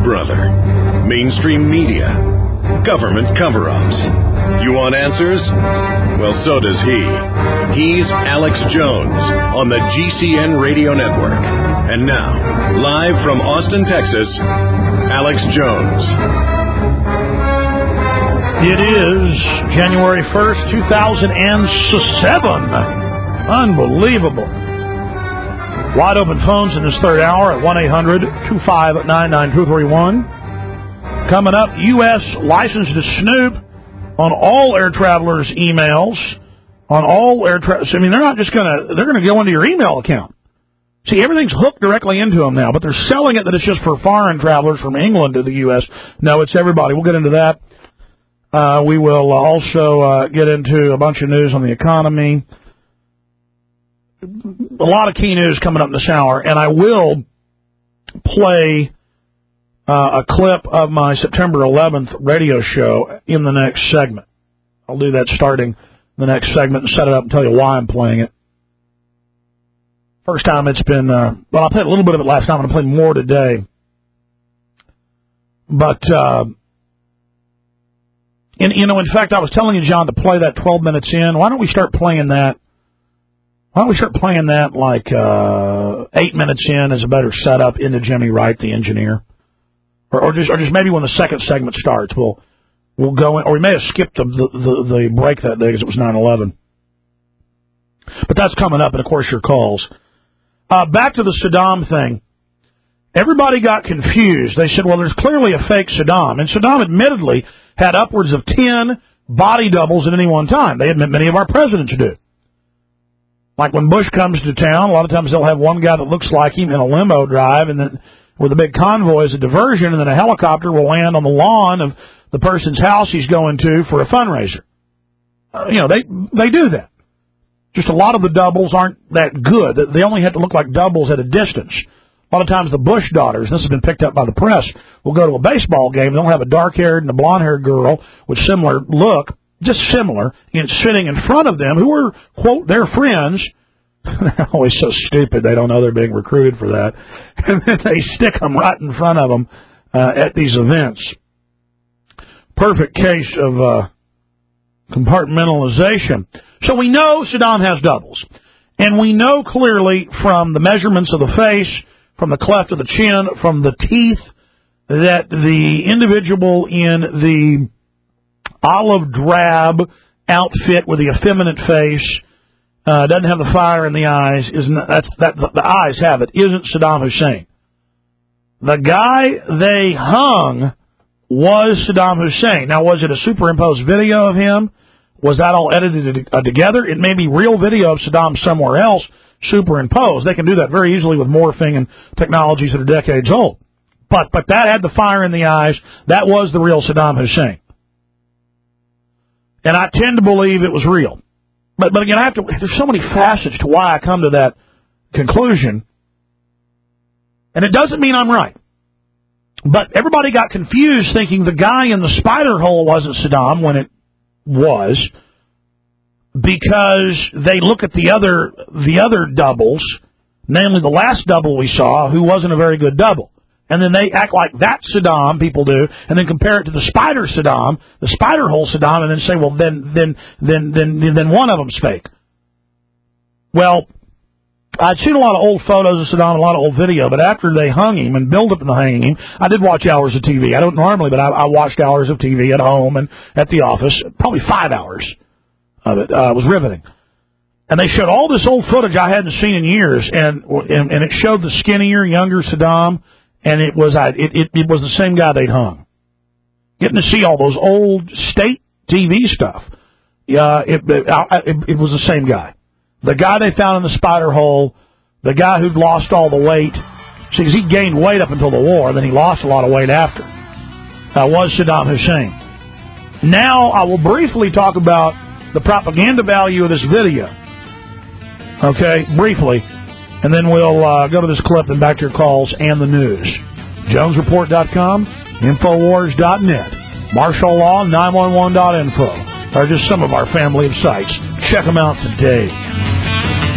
brother. Mainstream media. Government cover-ups. You want answers? Well, so does he. He's Alex Jones on the GCN Radio Network. And now, live from Austin, Texas, Alex Jones. It is January 1st, 2007. Unbelievable. Wide open phones in this third hour at 1-800-259-9231. Coming up, U.S. license to snoop on all air travelers' emails. On all air travelers. I mean, they're not just they're going to go into your email account. See, everything's hooked directly into them now, but they're selling it that it's just for foreign travelers from England to the U.S. No, it's everybody. We'll get into that. We will also get into a bunch of news on the economy. A lot of key news coming up in this hour, and I will play a clip of my September 11th radio show in the next segment. I'll do that starting the next segment and set it up and tell you why I'm playing it. First time it's been, I played a little bit of it last time, and I'm playing more today. But, in fact, I was telling you, John, to play that 12 minutes in. Why don't we start playing that? Why don't we start playing that like 8 minutes in as a better setup into Jimmy Wright, the engineer? Or just maybe when the second segment starts, we'll go in, or we may have skipped the break that day because it was 9/11. But that's coming up, and of course your calls. Back to the Saddam thing. Everybody got confused. They said, well, there's clearly a fake Saddam, and Saddam admittedly had upwards of 10 body doubles at any one time. They admit many of our presidents do. Like when Bush comes to town, a lot of times they'll have one guy that looks like him in a limo drive, and then with a big convoy as a diversion, and then a helicopter will land on the lawn of the person's house he's going to for a fundraiser. They do that. Just a lot of the doubles aren't that good. They only have to look like doubles at a distance. A lot of times the Bush daughters, this has been picked up by the press, will go to a baseball game, and they'll have a dark-haired and a blonde-haired girl with similar look, just similar, sitting in front of them, who are, quote, their friends. They're always so stupid they don't know they're being recruited for that. And then they stick them right in front of them at these events. Perfect case of compartmentalization. So we know Saddam has doubles. And we know clearly from the measurements of the face, from the cleft of the chin, from the teeth, that the individual in the olive drab outfit with the effeminate face doesn't have the fire in the eyes. The eyes have it. Isn't Saddam Hussein? The guy they hung was Saddam Hussein. Now, was it a superimposed video of him? Was that all edited together? It may be real video of Saddam somewhere else superimposed. They can do that very easily with morphing and technologies that are decades old. But that had the fire in the eyes. That was the real Saddam Hussein. And I tend to believe it was real. But again, there's so many facets to why I come to that conclusion. And it doesn't mean I'm right. But everybody got confused thinking the guy in the spider hole wasn't Saddam when it was, because they look at the other doubles, namely the last double we saw, who wasn't a very good double. And then they act like that's Saddam, people do, and then compare it to the spider Saddam, the spider hole Saddam, and then say, well, then one of them's fake. Well, I'd seen a lot of old photos of Saddam, a lot of old video, but after they hung him and built up to hanging him, I did watch hours of TV. I don't normally, but I watched hours of TV at home and at the office, probably 5 hours of it. It was riveting. And they showed all this old footage I hadn't seen in years, and it showed the skinnier, younger Saddam. And it was the same guy they'd hung. Getting to see all those old state TV stuff. It was the same guy. The guy they found in the spider hole, the guy who'd lost all the weight. See, because he gained weight up until the war, then he lost a lot of weight after. Was Saddam Hussein. Now I will briefly talk about the propaganda value of this video. Okay, briefly. And then we'll go to this clip and back to your calls and the news. JonesReport.com, Infowars.net, Martial Law, 911.info are just some of our family of sites. Check them out today.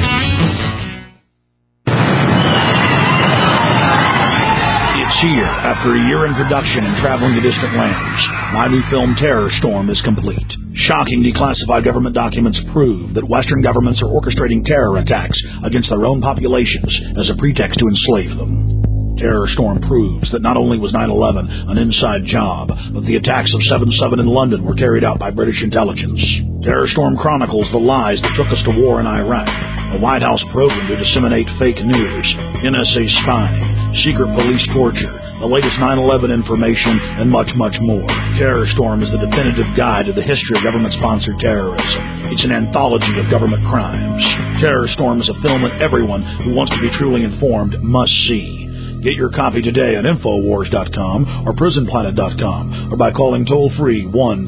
It's here. After a year in production and traveling to distant lands, my new film Terror Storm is complete. Shocking declassified government documents prove that Western governments are orchestrating terror attacks against their own populations as a pretext to enslave them. Terror Storm proves that not only was 9/11 an inside job, but the attacks of 7/7 in London were carried out by British intelligence. Terror Storm chronicles the lies that took us to war in Iraq, a White House program to disseminate fake news, NSA spying, secret police torture, the latest 9/11 information, and much, much more. Terror Storm is the definitive guide to the history of government-sponsored terrorism. It's an anthology of government crimes. Terror Storm is a film that everyone who wants to be truly informed must see. Get your copy today at Infowars.com or PrisonPlanet.com or by calling toll-free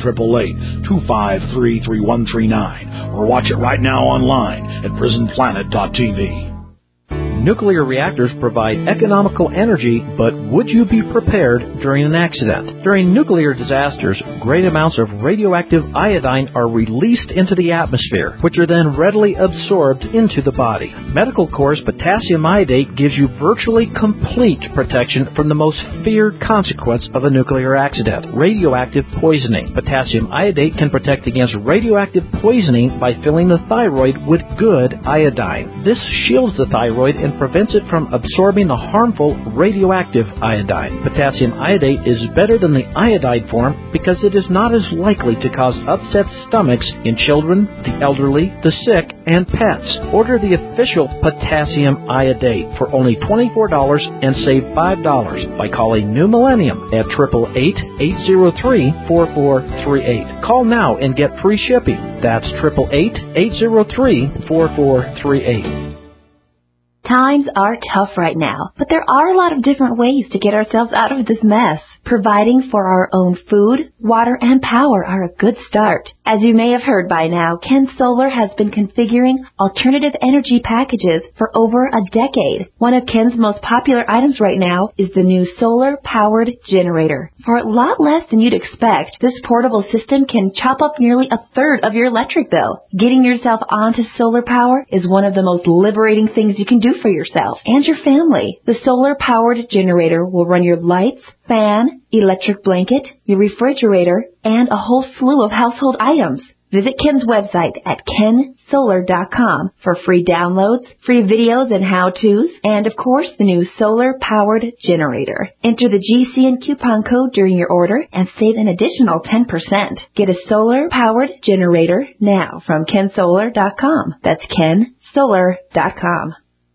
1-888-253-3139 or watch it right now online at PrisonPlanet.tv. Nuclear reactors provide economical energy, but would you be prepared during an accident? During nuclear disasters, great amounts of radioactive iodine are released into the atmosphere, which are then readily absorbed into the body. Medical Corps' potassium iodate gives you virtually complete protection from the most feared consequence of a nuclear accident, radioactive poisoning. Potassium iodate can protect against radioactive poisoning by filling the thyroid with good iodine. This shields the thyroid and prevents it from absorbing the harmful radioactive iodine. Potassium iodate is better than the iodide form because it is not as likely to cause upset stomachs in children, the elderly, the sick, and pets. Order the official potassium iodate for only $24 and save $5 by calling New Millennium at 888-803-4438. Call now and get free shipping. That's 888-803-4438. Times are tough right now, but there are a lot of different ways to get ourselves out of this mess. Providing for our own food, water, and power are a good start. As you may have heard by now, Ken Solar has been configuring alternative energy packages for over a decade. One of Ken's most popular items right now is the new solar-powered generator. For a lot less than you'd expect, this portable system can chop up nearly a third of your electric bill. Getting yourself onto solar power is one of the most liberating things you can do for yourself and your family. The solar-powered generator will run your lights, fan, electric blanket, your refrigerator, and a whole slew of household items. Visit Ken's website at kensolar.com for free downloads, free videos and how-tos, and of course the new solar-powered generator. Enter the GCN coupon code during your order and save an additional 10%. Get a solar-powered generator now from kensolar.com. That's kensolar.com.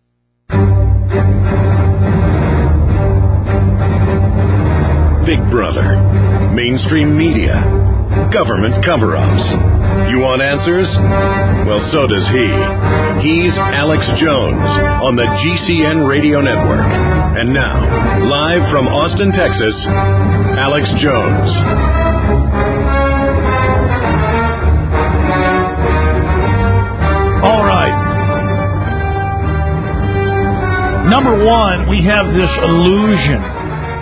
Big Brother, mainstream media, government cover-ups. You want answers? Well, so does he. He's Alex Jones on the GCN Radio Network. And now, live from Austin, Texas, Alex Jones. All right. Number one, we have this illusion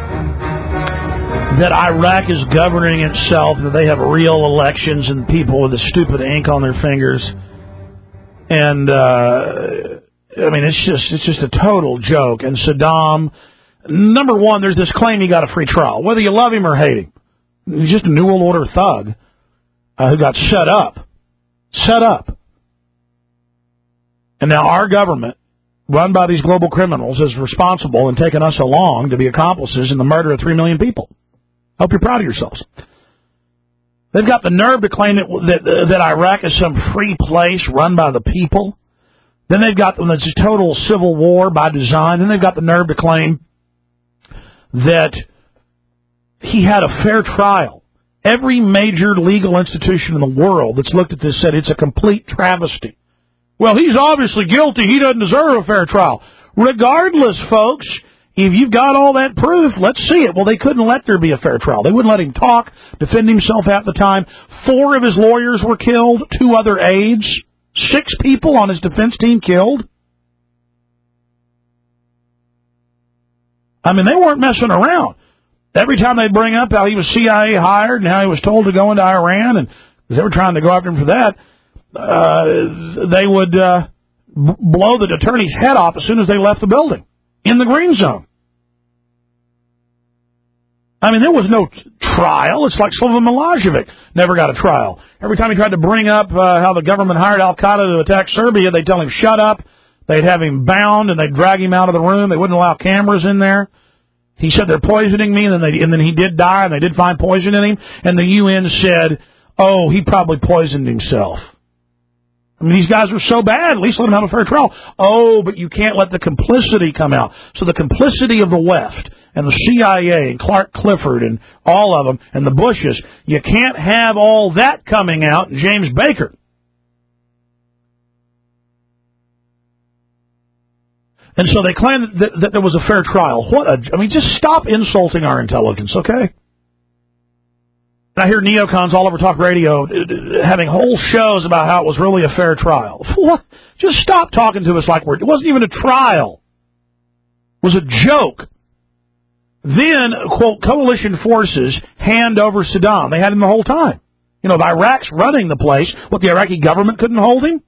that Iraq is governing itself, that they have real elections and people with the stupid ink on their fingers. And, I mean, it's just a total joke. And Saddam, number one, there's this claim he got a free trial, whether you love him or hate him. He's just a New World Order thug who got set up. And now our government, run by these global criminals, is responsible and taking us along to be accomplices in the murder of 3 million people. Hope you're proud of yourselves. They've got the nerve to claim that Iraq is some free place run by the people. Then they've got this total civil war by design. Then they've got the nerve to claim that he had a fair trial. Every major legal institution in the world that's looked at this said it's a complete travesty. Well, he's obviously guilty. He doesn't deserve a fair trial. Regardless, folks, if you've got all that proof, let's see it. Well, they couldn't let there be a fair trial. They wouldn't let him talk, defend himself at the time. 4 of his lawyers were killed, 2 other aides, 6 people on his defense team killed. I mean, they weren't messing around. Every time they'd bring up how he was CIA hired and how he was told to go into Iran, and they were trying to go after him for that, they would blow the attorney's head off as soon as they left the building in the green zone. I mean, there was no trial. It's like Slobodan Milosevic never got a trial. Every time he tried to bring up how the government hired Al-Qaeda to attack Serbia, they'd tell him, shut up. They'd have him bound, and they'd drag him out of the room. They wouldn't allow cameras in there. He said, they're poisoning me, and then he did die, and they did find poison in him. And the UN said, oh, he probably poisoned himself. I mean, these guys are so bad, at least let them have a fair trial. Oh, but you can't let the complicity come out. So the complicity of the left and the CIA and Clark Clifford and all of them and the Bushes, you can't have all that coming out in James Baker. And so they claimed that there was a fair trial. I mean, just stop insulting our intelligence, okay? I hear neocons all over talk radio having whole shows about how it was really a fair trial. What? Just stop talking to us like it wasn't even a trial. It was a joke. Then, quote, coalition forces hand over Saddam. They had him the whole time. You know, if Iraq's running the place, what, the Iraqi government couldn't hold him?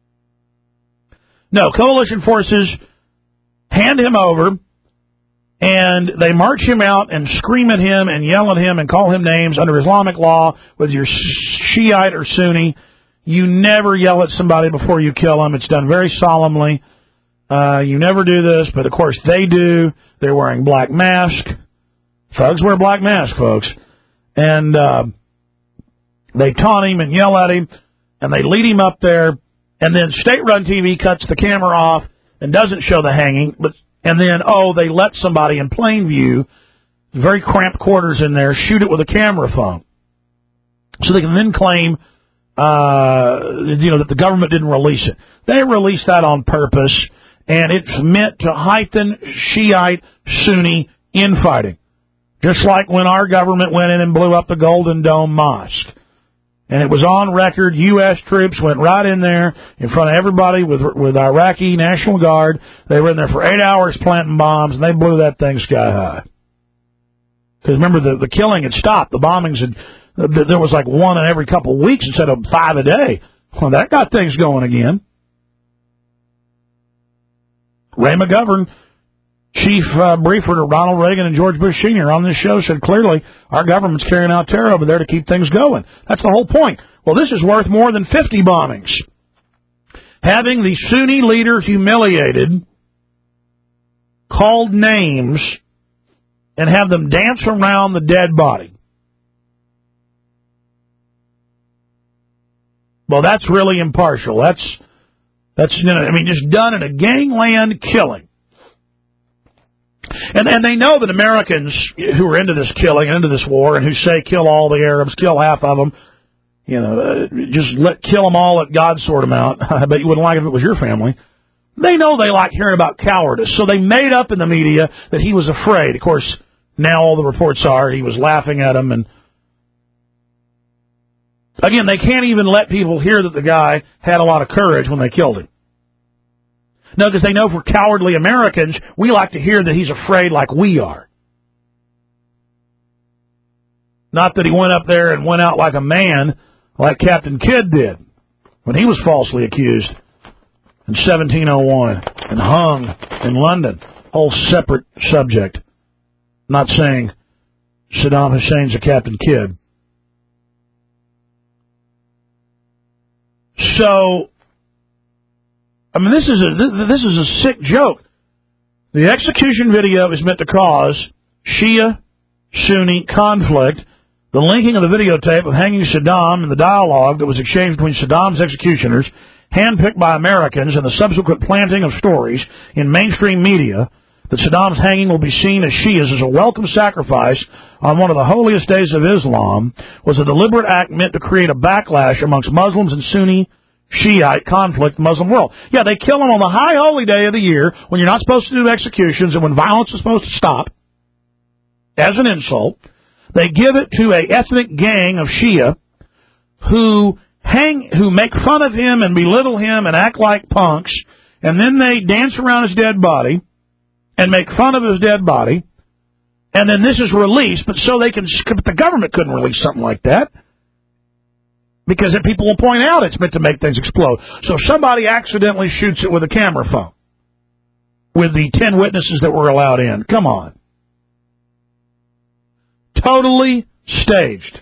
No, coalition forces hand him over, and they march him out and scream at him and yell at him and call him names under Islamic law, whether you're Shiite or Sunni. You never yell at somebody before you kill them. It's done very solemnly. You never do this, but of course they do. They're wearing black masks. Thugs wear black masks, folks. And they taunt him and yell at him, and they lead him up there, and then state-run TV cuts the camera off and doesn't show the hanging, and then, they let somebody in plain view, very cramped quarters in there, shoot it with a camera phone. So they can then claim, that the government didn't release it. They released that on purpose, and it's meant to heighten Shiite, Sunni infighting. Just like when our government went in and blew up the Golden Dome Mosque. And it was on record, U.S. troops went right in there in front of everybody with Iraqi National Guard. They were in there for 8 hours planting bombs, and they blew that thing sky high. Because remember, the killing had stopped. The bombings there was like one in every couple of weeks instead of 5 a day. Well, that got things going again. Ray McGovern, chief briefer to Ronald Reagan and George Bush Sr. on this show, said clearly our government's carrying out terror over there to keep things going. That's the whole point. Well, this is worth more than 50 bombings. Having the Sunni leader humiliated, called names, and have them dance around the dead body. Well, that's really impartial. That's just done in a gangland killing. And they know that Americans who are into this killing, into this war, and who say kill all the Arabs, kill half of them, kill them all, let God sort them out. I bet you wouldn't like it if it was your family. They know they like hearing about cowardice, so they made up in the media that he was afraid. Of course, now all the reports are he was laughing at them, and again, they can't even let people hear that the guy had a lot of courage when they killed him. No, because they know for cowardly Americans, we like to hear that he's afraid like we are. Not that he went up there and went out like a man, like Captain Kidd did, when he was falsely accused in 1701 and hung in London. Whole separate subject. Not saying Saddam Hussein's a Captain Kidd. So, I mean, this is a sick joke. The execution video is meant to cause Shia-Sunni conflict. The linking of the videotape of hanging Saddam and the dialogue that was exchanged between Saddam's executioners, handpicked by Americans, and the subsequent planting of stories in mainstream media that Saddam's hanging will be seen as Shias as a welcome sacrifice on one of the holiest days of Islam was a deliberate act meant to create a backlash amongst Muslims and Sunni Shiite conflict in the Muslim world. Yeah, they kill them on the high holy day of the year when you're not supposed to do executions and when violence is supposed to stop as an insult. They give it to a ethnic gang of Shia who make fun of him and belittle him and act like punks, and then they dance around his dead body and make fun of his dead body, and then this is released, but the government couldn't release something like that. Because then people will point out it's meant to make things explode. So somebody accidentally shoots it with a camera phone with the 10 witnesses that were allowed in. Come on. Totally staged.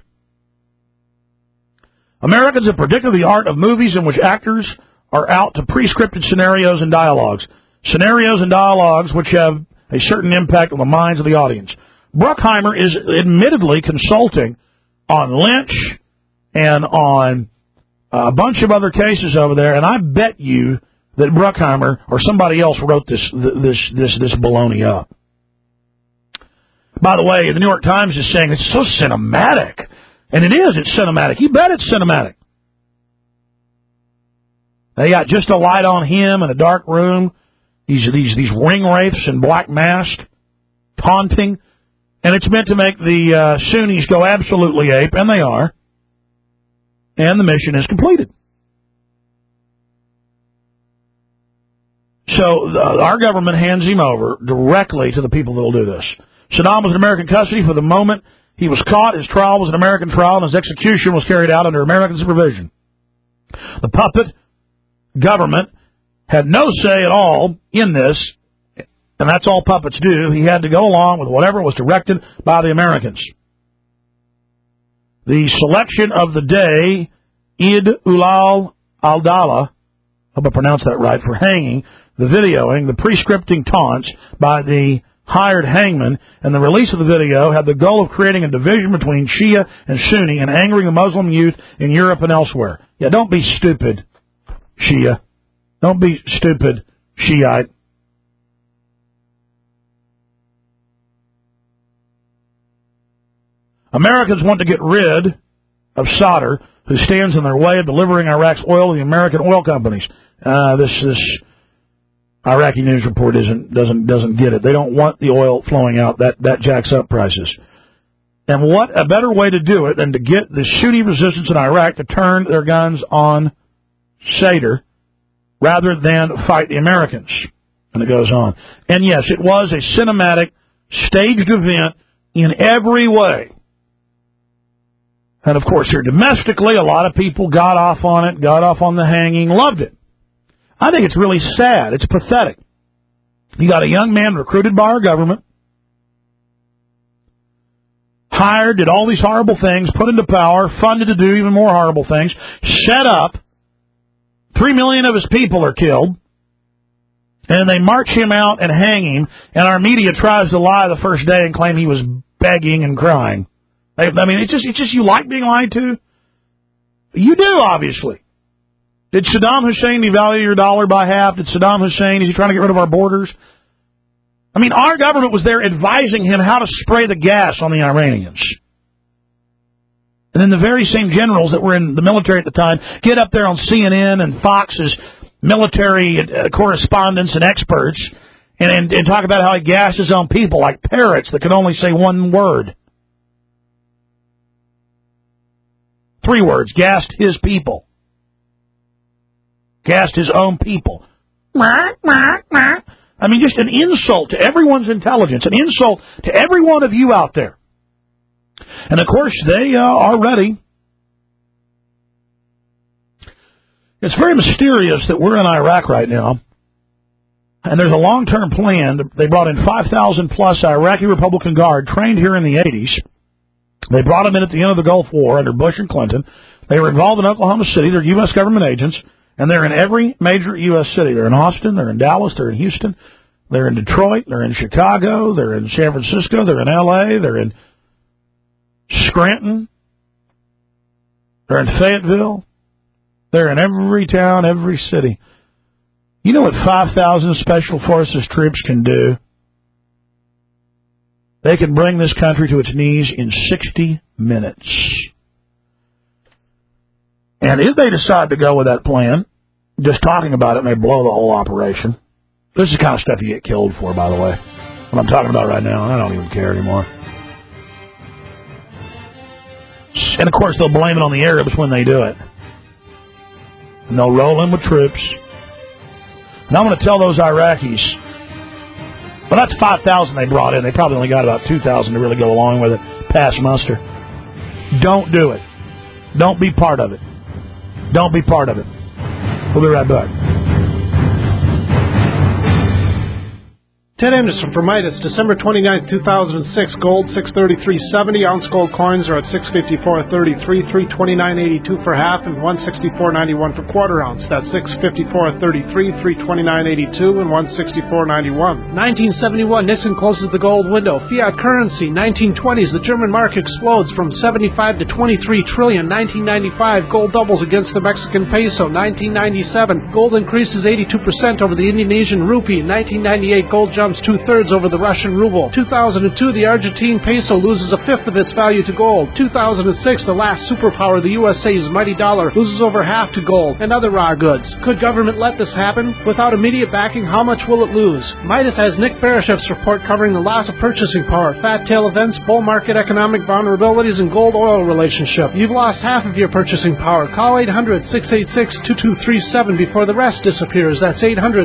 Americans have predicted the art of movies in which actors are out to pre-scripted scenarios and dialogues. Scenarios and dialogues which have a certain impact on the minds of the audience. Bruckheimer is admittedly consulting on Lynch and on a bunch of other cases over there, and I bet you that Bruckheimer or somebody else wrote this baloney up. By the way, the New York Times is saying it's so cinematic. And it is, it's cinematic. You bet it's cinematic. They got just a light on him in a dark room. These ring wraiths in black mask, taunting. And it's meant to make the Sunnis go absolutely ape, and they are. And the mission is completed. So our government hands him over directly to the people that will do this. Saddam was in American custody for the moment he was caught. His trial was an American trial, and his execution was carried out under American supervision. The puppet government had no say at all in this, and that's all puppets do. He had to go along with whatever was directed by the Americans. The selection of the day, Eid ul-Adha, I hope I pronounced that right, for hanging, the videoing, the pre-scripting taunts by the hired hangman, and the release of the video had the goal of creating a division between Shia and Sunni and angering the Muslim youth in Europe and elsewhere. Yeah, don't be stupid, Shia. Don't be stupid, Shiite. Americans want to get rid of Sadr, who stands in their way of delivering Iraq's oil to the American oil companies. This Iraqi news report doesn't get it. They don't want the oil flowing out. That jacks up prices. And what a better way to do it than to get the Sunni resistance in Iraq to turn their guns on Sadr rather than fight the Americans. And it goes on. And yes, it was a cinematic, staged event in every way. And of course, here domestically, a lot of people got off on it, got off on the hanging, loved it. I think it's really sad. It's pathetic. You got a young man recruited by our government, hired, did all these horrible things, put into power, funded to do even more horrible things, set up, 3 million of his people are killed, and they march him out and hang him, and our media tries to lie the first day and claim he was begging and crying. I mean, it's just you like being lied to? You do, obviously. Did Saddam Hussein devalue your dollar by half? Did Saddam Hussein, is he trying to get rid of our borders? I mean, our government was there advising him how to spray the gas on the Iranians. And then the very same generals that were in the military at the time get up there on CNN and Fox as military correspondents and experts and talk about how he gassed his own people like parrots that could only say one word. 3 words, gassed his people. Gassed his own people. I mean, just an insult to everyone's intelligence, an insult to every one of you out there. And, of course, they are ready. It's very mysterious that we're in Iraq right now, and there's a long-term plan. They brought in 5,000-plus Iraqi Republican Guard trained here in the 80s. They brought them in at the end of the Gulf War under Bush and Clinton. They were involved in Oklahoma City. They're U.S. government agents. And they're in every major U.S. city. They're in Austin, they're in Dallas, they're in Houston, they're in Detroit, they're in Chicago, they're in San Francisco, they're in L.A., they're in Scranton, they're in Fayetteville, they're in every town, every city. You know what 5,000 Special Forces troops can do? They can bring this country to its knees in 60 minutes. And if they decide to go with that plan, just talking about it may blow the whole operation. This is the kind of stuff you get killed for, by the way. What I'm talking about right now, and I don't even care anymore. And, of course, they'll blame it on the Arabs when they do it. And they'll roll in with troops. And I'm going to tell those Iraqis, well, that's 5,000 they brought in. They probably only got about 2,000 to really go along with it, pass muster. Don't do it. Don't be part of it. Don't be part of it. We'll be right back. Ted Anderson for Midas, December 29, 2006. Gold, $633.70. Ounce gold coins are at $654.33, $329.82 for half, and $164.91 for quarter ounce. That's $654.33, $329.82, and $164.91. 1971, Nixon closes the gold window. Fiat currency, 1920s, the German mark explodes from 75 to 23 trillion. 1995, gold doubles against the Mexican peso. 1997, gold increases 82% over the Indonesian rupee. 1998, gold jumps two-thirds over the Russian ruble. 2002, the Argentine peso loses a fifth of its value to gold. 2006, the last superpower, the USA's mighty dollar, loses over half to gold and other raw goods. Could government let this happen? Without immediate backing, how much will it lose? Midas has Nick Barashev's report covering the loss of purchasing power, fat tail events, bull market economic vulnerabilities, and gold-oil relationship. You've lost half of your purchasing power. Call 800-686-2237 before the rest disappears. That's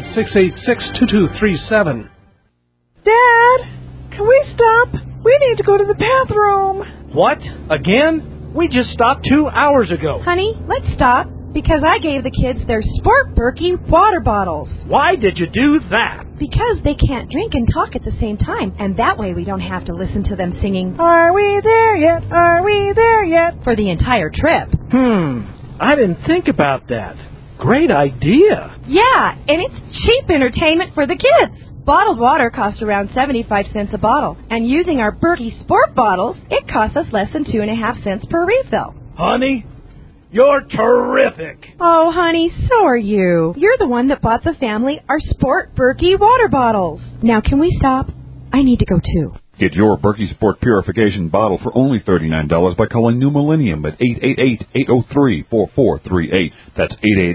800-686-2237. Dad, can we stop? We need to go to the bathroom. What? Again? We just stopped 2 hours ago. Honey, let's stop, because I gave the kids their Sport Berkey water bottles. Why did you do that? Because they can't drink and talk at the same time, and that way we don't have to listen to them singing, "Are we there yet? Are we there yet?" for the entire trip. I didn't think about that. Great idea. Yeah, and it's cheap entertainment for the kids. Bottled water costs around 75 cents a bottle, and using our Berkey Sport bottles, it costs us less than 2.5 cents per refill. Honey, you're terrific. Oh, honey, so are you. You're the one that bought the family our Sport Berkey water bottles. Now, can we stop? I need to go, too. Get your Berkey Sport Purification bottle for only $39 by calling New Millennium at 888-803-4438. That's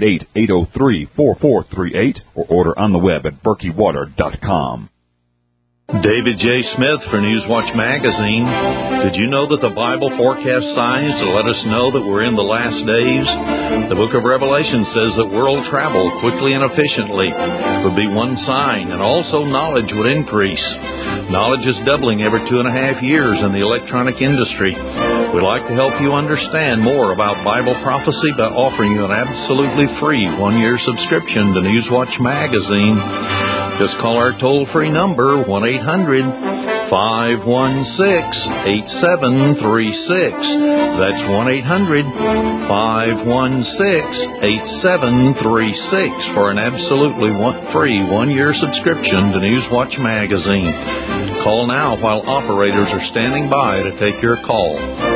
888-803-4438, or order on the web at berkeywater.com. David J. Smith for Newswatch Magazine. Did you know that the Bible forecasts signs to let us know that we're in the last days? The book of Revelation says that world travel quickly and efficiently would be one sign, and also knowledge would increase. Knowledge is doubling every 2.5 years in the electronic industry. We'd like to help you understand more about Bible prophecy by offering you an absolutely free 1-year subscription to Newswatch Magazine. Just call our toll-free number, 1-800-516-8736. That's 1-800-516-8736 for an absolutely free 1-year subscription to Newswatch Magazine. Call now while operators are standing by to take your call.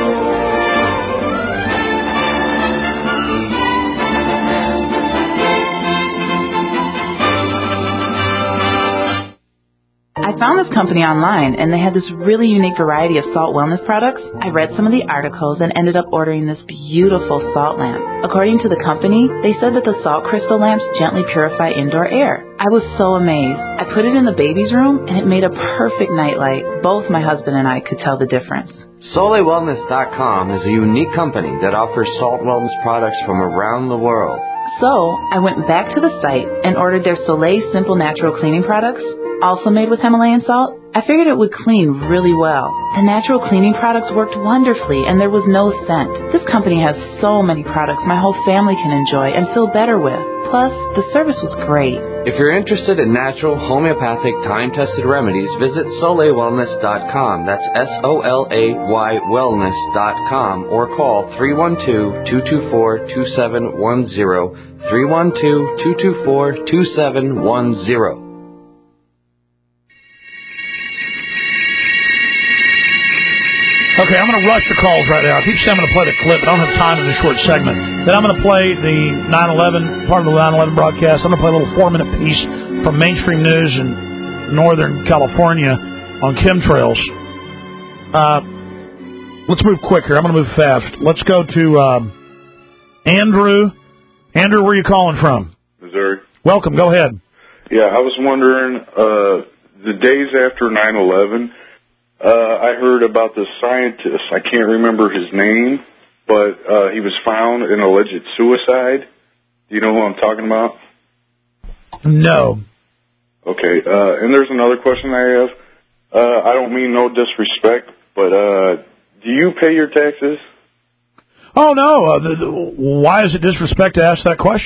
I found this company online, and they had this really unique variety of salt wellness products. I read some of the articles and ended up ordering this beautiful salt lamp. According to the company, they said that the salt crystal lamps gently purify indoor air. I was so amazed. I put it in the baby's room, and it made a perfect nightlight. Both my husband and I could tell the difference. SoleilWellness.com is a unique company that offers salt wellness products from around the world. So I went back to the site and ordered their Soleil Simple Natural Cleaning products, also made with Himalayan salt. I figured it would clean really well. The natural cleaning products worked wonderfully, and there was no scent. This company has so many products my whole family can enjoy and feel better with. Plus, the service was great. If you're interested in natural, homeopathic, time-tested remedies, visit SoleilWellness.com. That's SOLAY wellness.com, or call 312-224-2710. 312-224-2710. Okay, I'm going to rush the calls right now. I keep saying I'm going to play the clip, but I don't have time in this short segment. Then I'm going to play the 9/11, part of the 9/11 broadcast. I'm going to play a little 4-minute piece from mainstream news in Northern California on chemtrails. Let's move quick here. I'm going to move fast. Let's go to Andrew. Andrew, where are you calling from? Missouri. Welcome. Go ahead. Yeah, I was wondering, the days after 9/11, I heard about the scientist. I can't remember his name, but he was found in alleged suicide. Do you know who I'm talking about? No. Okay, and there's another question I have. I don't mean no disrespect, but do you pay your taxes? Oh, no. Why is it disrespect to ask that question?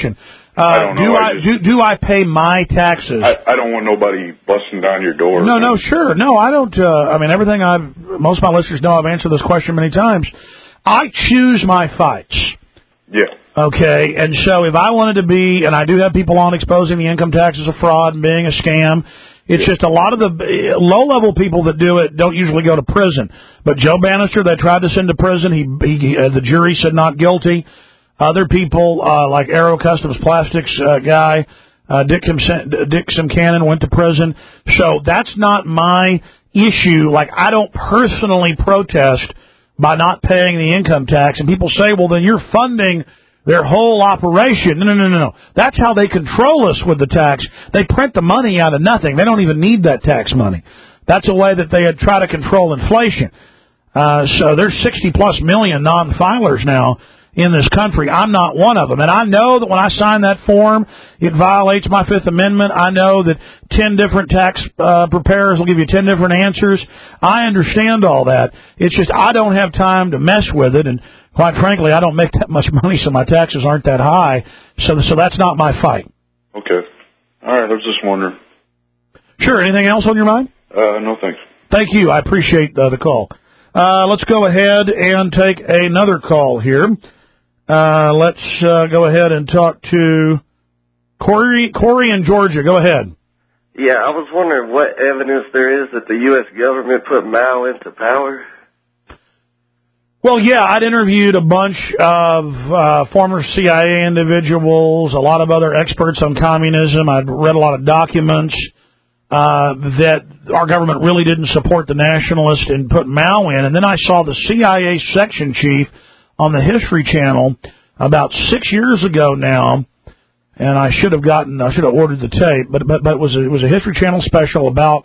I don't know. Do I pay my taxes? I don't want nobody busting down your door. No, sure. No, I don't. I mean, most of my listeners know I've answered this question many times. I choose my fights. Yeah. Okay, and so if I wanted to be, and I do have people on exposing the income tax as a fraud and being a scam, it's just a lot of the low-level people that do it don't usually go to prison. But Joe Bannister, they tried to send to prison. The jury said not guilty. Other people, like Aero Customs Plastics guy, Dick Simcannon went to prison. So that's not my issue. Like, I don't personally protest by not paying the income tax. And people say, well, then you're funding their whole operation. No. That's how they control us with the tax. They print the money out of nothing. They don't even need that tax money. That's a way that they try to control inflation. So there's 60-plus million non-filers now in this country. I'm not one of them. And I know that when I sign that form, it violates my Fifth Amendment. I know that 10 different tax preparers will give you 10 different answers. I understand all that. It's just I don't have time to mess with it. And quite frankly, I don't make that much money, so my taxes aren't that high. So that's not my fight. Okay. All right. I was just wondering. Sure. Anything else on your mind? No, thanks. Thank you. I appreciate the call. Let's go ahead and take another call here. Let's go ahead and talk to Corey in Georgia. Go ahead. Yeah, I was wondering what evidence there is that the U.S. government put Mao into power. Well, yeah, I'd interviewed a bunch of former CIA individuals, a lot of other experts on communism. I'd read a lot of documents that our government really didn't support the nationalists and put Mao in. And then I saw the CIA section chief on the History Channel about 6 years ago now, and I should have ordered the tape, but it was a History Channel special about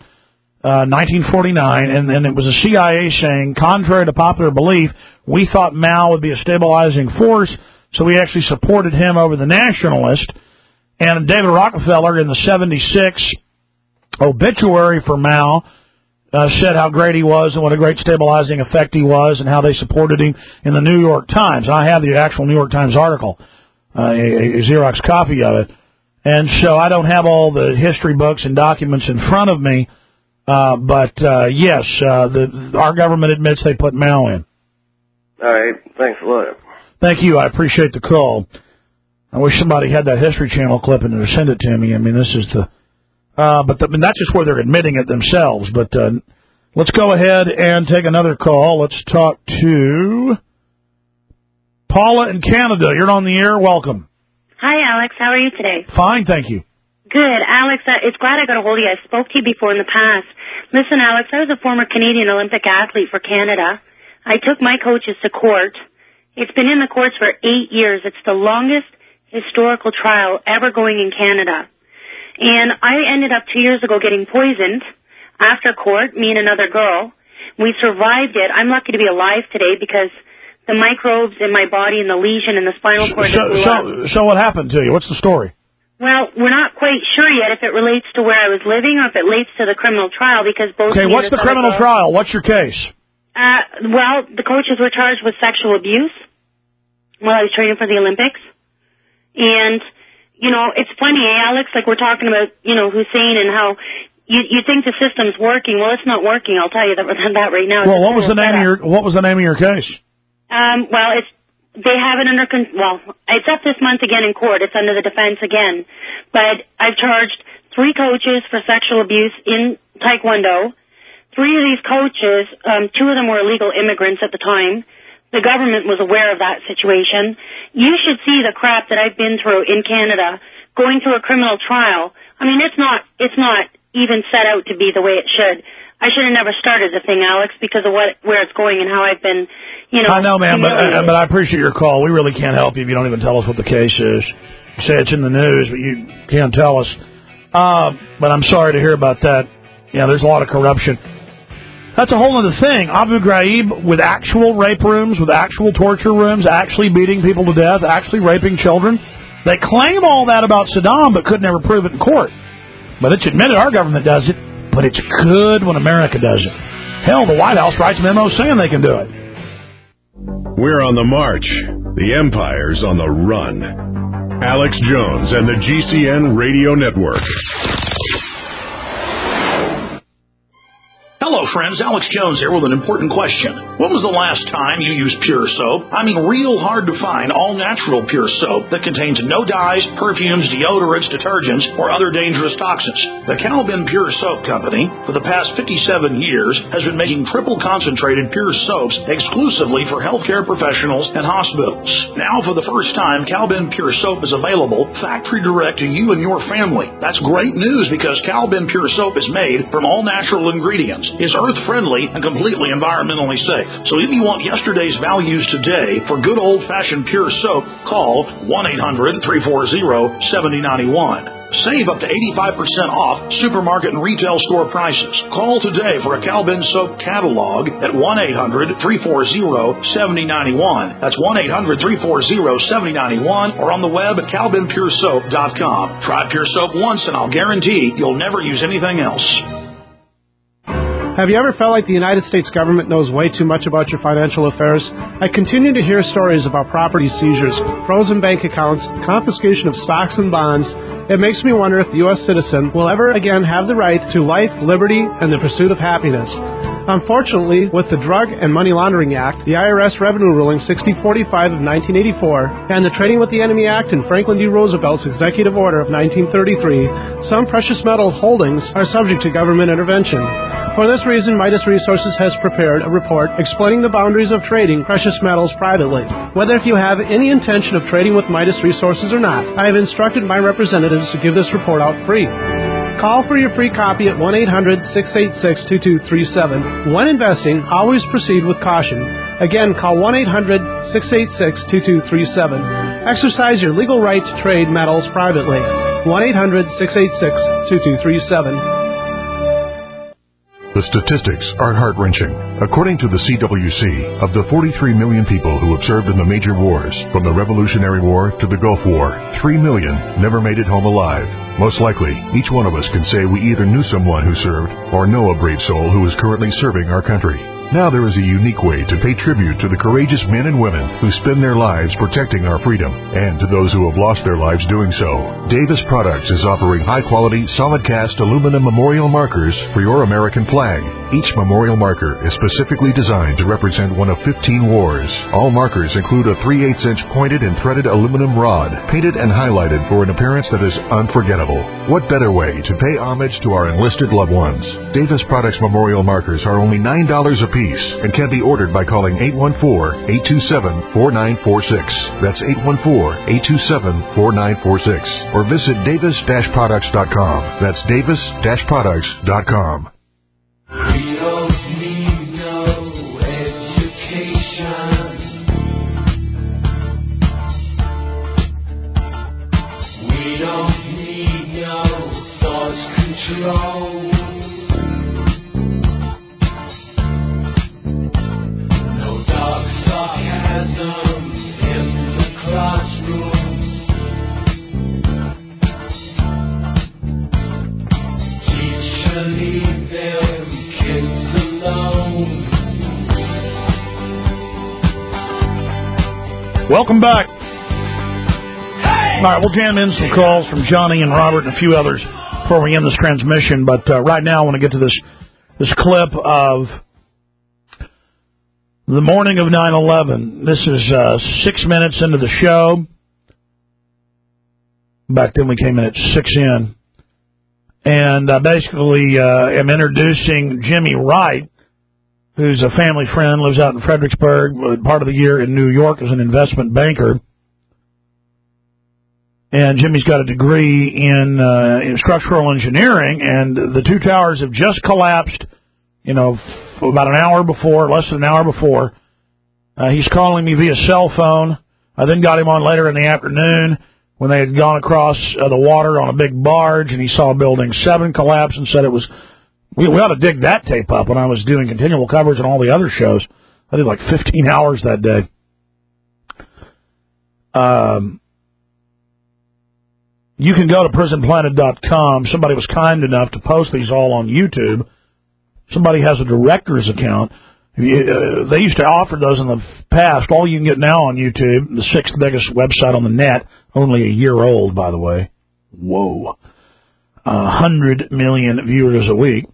1949, and it was a CIA saying, contrary to popular belief, we thought Mao would be a stabilizing force, so we actually supported him over the nationalist. And David Rockefeller in the 76 obituary for Mao said how great he was and what a great stabilizing effect he was and how they supported him in the New York Times. I have the actual New York Times article, a Xerox copy of it. And so I don't have all the history books and documents in front of me, but yes, our government admits they put Mao in. All right. Thanks a lot. Thank you. I appreciate the call. I wish somebody had that History Channel clip and would send it to me. I mean, this is but that's just where they're admitting it themselves. But let's go ahead and take another call. Let's talk to Paula in Canada. You're on the air. Welcome. Hi, Alex. How are you today? Fine, thank you. Good. Alex, it's glad I got a hold of you. I spoke to you before in the past. Listen, Alex, I was a former Canadian Olympic athlete for Canada. I took my coaches to court. It's been in the courts for 8 years. It's the longest historical trial ever going in Canada. And I ended up 2 years ago getting poisoned after court, me and another girl. We survived it. I'm lucky to be alive today because the microbes in my body and the lesion in the spinal cord. So what happened to you? What's the story? Well, we're not quite sure yet if it relates to where I was living or if it relates to the criminal trial because both. Okay, what's the criminal trial? What's your case? Well, the coaches were charged with sexual abuse while I was training for the Olympics. And, you know, it's funny, Alex, like we're talking about, you know, Hussein and how you think the system's working. Well, it's not working. I'll tell you that right now. Well, what was the name of your case? Well, they have it under, it's up this month again in court. It's under the defense again. But I've charged 3 coaches for sexual abuse in Taekwondo. 3 of these coaches, 2 of them were illegal immigrants at the time. The government was aware of that situation. You should see the crap that I've been through in Canada, going through a criminal trial. I mean, it's not even set out to be the way it should. I should have never started the thing, Alex, because of where it's going and how I've been, you know. I know, ma'am, but I appreciate your call. We really can't help you if you don't even tell us what the case is. You say it's in the news, but you can't tell us. But I'm sorry to hear about that. Yeah, there's a lot of corruption. That's a whole other thing. Abu Ghraib with actual rape rooms, with actual torture rooms, actually beating people to death, actually raping children. They claim all that about Saddam, but could never prove it in court. But it's admitted our government does it, but it's good when America does it. Hell, the White House writes a memo saying they can do it. We're on the march. The empire's on the run. Alex Jones and the GCN Radio Network. Hello, friends. Alex Jones here with an important question. When was the last time you used Pure Soap? I mean, real hard to find all-natural Pure Soap that contains no dyes, perfumes, deodorants, detergents, or other dangerous toxins. The Calvin Pure Soap Company, for the past 57 years, has been making triple-concentrated Pure Soaps exclusively for healthcare professionals and hospitals. Now, for the first time, Calvin Pure Soap is available factory direct to you and your family. That's great news because Calvin Pure Soap is made from all-natural ingredients, is earth-friendly, and completely environmentally safe. So if you want yesterday's values today for good old-fashioned Pure Soap, call 1-800-340-7091. Save up to 85% off supermarket and retail store prices. Call today for a Calvin Soap catalog at 1-800-340-7091. That's 1-800-340-7091 or on the web at calvinpuresoap.com. Try Pure Soap once and I'll guarantee you'll never use anything else. Have you ever felt like the United States government knows way too much about your financial affairs? I continue to hear stories about property seizures, frozen bank accounts, confiscation of stocks and bonds. It makes me wonder if the U.S. citizen will ever again have the right to life, liberty, and the pursuit of happiness. Unfortunately, with the Drug and Money Laundering Act, the IRS Revenue Ruling 6045 of 1984, and the Trading with the Enemy Act and Franklin D. Roosevelt's Executive Order of 1933, some precious metal holdings are subject to government intervention. For this reason, Midas Resources has prepared a report explaining the boundaries of trading precious metals privately. Whether if you have any intention of trading with Midas Resources or not, I have instructed my representatives to give this report out free. Call for your free copy at 1-800-686-2237. When investing, always proceed with caution. Again, call 1-800-686-2237. Exercise your legal right to trade metals privately. 1-800-686-2237. The statistics are heart-wrenching. According to the CWC, of the 43 million people who have served in the major wars, from the Revolutionary War to the Gulf War, 3 million never made it home alive. Most likely, each one of us can say we either knew someone who served or know a brave soul who is currently serving our country. Now there is a unique way to pay tribute to the courageous men and women who spend their lives protecting our freedom, and to those who have lost their lives doing so. Davis Products is offering high-quality, solid-cast aluminum memorial markers for your American flag. Each memorial marker is specifically designed to represent one of 15 wars. All markers include a 3/8-inch pointed and threaded aluminum rod, painted and highlighted for an appearance that is unforgettable. What better way to pay homage to our enlisted loved ones? Davis Products memorial markers are only $9 a piece and can be ordered by calling 814-827-4946. That's 814-827-4946. Or visit davis-products.com. That's davis-products.com. We don't need no education. We don't need no thought control. No dark sarcasm in the classroom. Teacher, leave them kids alone. Welcome back. All right, we'll jam in some calls from Johnny and Robert and a few others before we end this transmission. But right now, I want to get to this clip of the morning of 9/11. This is 6 minutes into the show. Back then, we came in at 6 in. And I basically am introducing Jimmy Wright, who's a family friend, lives out in Fredericksburg, part of the year in New York as an investment banker. And Jimmy's got a degree in structural engineering, and the two towers have just collapsed, about an hour before, less than an hour before. He's calling me via cell phone. I then got him on later in the afternoon when they had gone across the water on a big barge, and he saw Building 7 collapse and said it was... We ought to dig that tape up when I was doing continual coverage on all the other shows. I did like 15 hours that day. You can go to prisonplanet.com. Somebody was kind enough to post these all on YouTube. Somebody has a director's account. They used to offer those in the past. All you can get now on YouTube, the 6th biggest website on the net, only a year old, by the way. Whoa. 100 million viewers a week.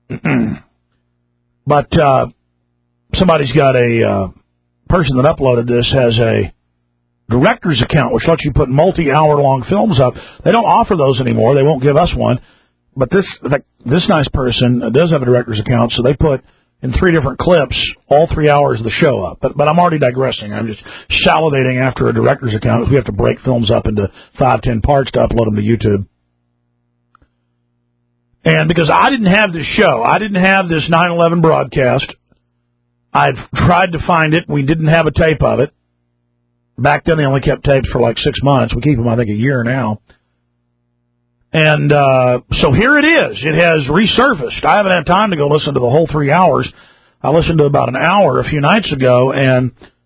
But somebody's got a person that uploaded this has a director's account, which lets you put multi-hour-long films up. They don't offer those anymore. They won't give us one. But this nice person does have a director's account, so they put in 3 different clips all 3 hours of the show up. But I'm already digressing. I'm just salivating after a director's account. We have to break films up into 5-10 parts to upload them to YouTube. And because I didn't have this show, I didn't have this 9/11 broadcast. I've tried to find it. We didn't have a tape of it. Back then, they only kept tapes for like 6 months. We keep them, I think, a year now. And so here it is. It has resurfaced. I haven't had time to go listen to the whole 3 hours. I listened to about an hour a few nights ago, and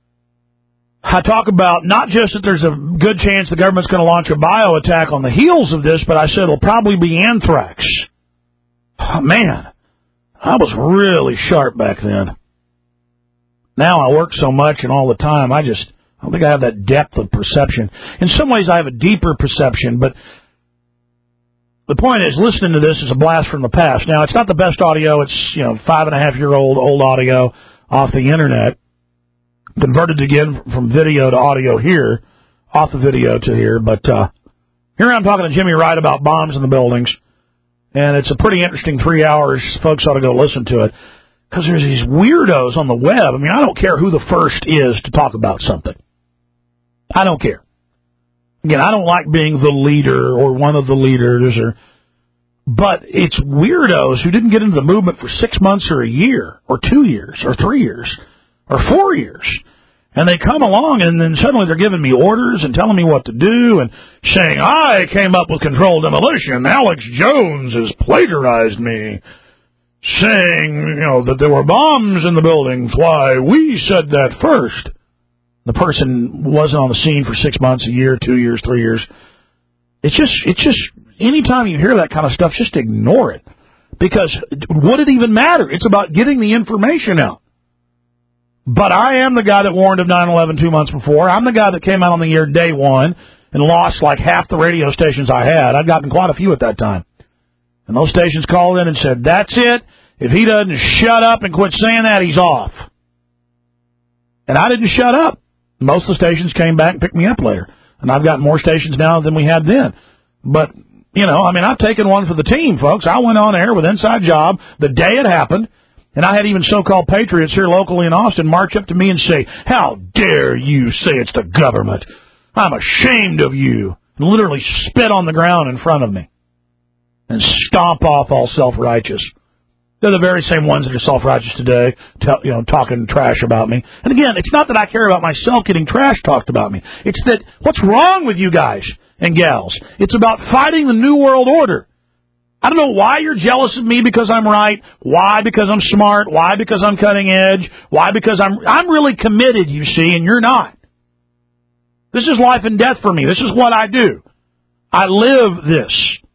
I talk about not just that there's a good chance the government's going to launch a bio attack on the heels of this, but I said it'll probably be anthrax. Oh, man, I was really sharp back then. Now I work so much and all the time, I don't think I have that depth of perception. In some ways, I have a deeper perception, but the point is, listening to this is a blast from the past. Now, it's not the best audio. It's, 5.5-year-old old audio off the Internet, converted again from video to audio here, off the video to here. But here I'm talking to Jimmy Wright about bombs in the buildings, and it's a pretty interesting 3 hours. Folks ought to go listen to it, because there's these weirdos on the web. I mean, I don't care who the first is to talk about something. I don't care. Again, I don't like being the leader or one of the leaders, but it's weirdos who didn't get into the movement for 6 months or a year or 2 years or 3 years or 4 years. And they come along and then suddenly they're giving me orders and telling me what to do and saying, I came up with controlled demolition. Alex Jones has plagiarized me. Saying, that there were bombs in the buildings. Why, we said that first. The person wasn't on the scene for 6 months, a year, 2 years, 3 years. It's just, anytime you hear that kind of stuff, just ignore it. Because would it even matter? It's about getting the information out. But I am the guy that warned of 9/11 2 months before. I'm the guy that came out on the air day one and lost like half the radio stations I had. I'd gotten quite a few at that time. And those stations called in and said, that's it. If he doesn't shut up and quit saying that, he's off. And I didn't shut up. Most of the stations came back and picked me up later. And I've got more stations now than we had then. But, I've taken one for the team, folks. I went on air with Inside Job the day it happened. And I had even so-called patriots here locally in Austin march up to me and say, how dare you say it's the government? I'm ashamed of you. And literally spit on the ground in front of me. And stomp off all self-righteous. They're the very same ones that are self-righteous today, talking trash about me. And again, it's not that I care about myself getting trash talked about me. It's that, what's wrong with you guys and gals? It's about fighting the New World Order. I don't know why you're jealous of me because I'm right. Why? Because I'm smart. Why? Because I'm cutting edge. Why? Because I'm really committed, you see, and you're not. This is life and death for me. This is what I do. I live this.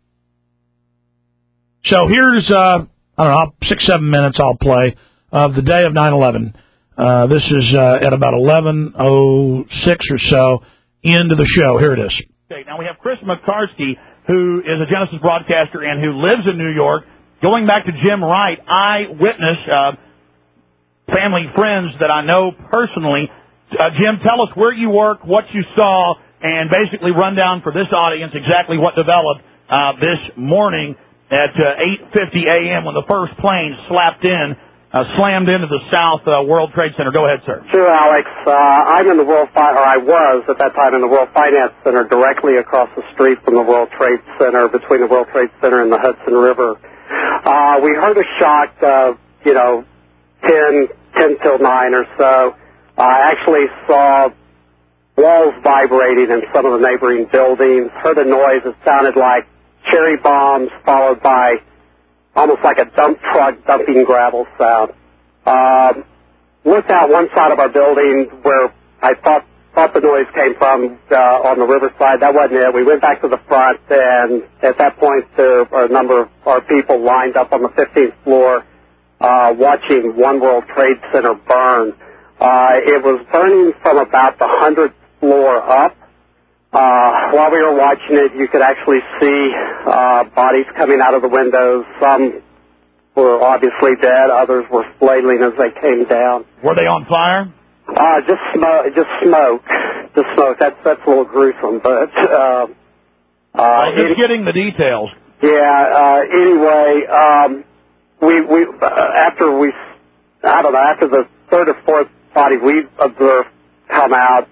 So here's, 6-7 minutes I'll play of the day of 9/11. This is at about 11:06 or so into the show. Here it is. Okay, now we have Chris McCarsky, who is a Genesis broadcaster and who lives in New York. Going back to Jim Wright, eyewitness, family, friends that I know personally. Jim, tell us where you work, what you saw, and basically run down for this audience exactly what developed this morning at 8:50 a.m. when the first plane slammed into the South World Trade Center. Go ahead, sir. Sure, Alex. I'm in the I was at that time in the World Finance Center, directly across the street from the World Trade Center, between the World Trade Center and the Hudson River. We heard a shot, 10 till 9 or so. I actually saw walls vibrating in some of the neighboring buildings, heard a noise that sounded like cherry bombs followed by almost like a dump truck dumping gravel sound. Looked out one side of our building where I thought the noise came from on the riverside. That wasn't it. We went back to the front, and at that point there were a number of our people lined up on the 15th floor watching One World Trade Center burn. It was burning from about the 100th floor up. While we were watching it, you could actually see bodies coming out of the windows. Some were obviously dead. Others were flailing as they came down. Were they on fire? Just smoke. That's a little gruesome, but just getting the details. Yeah. Anyway, after the third or fourth body we observed come out,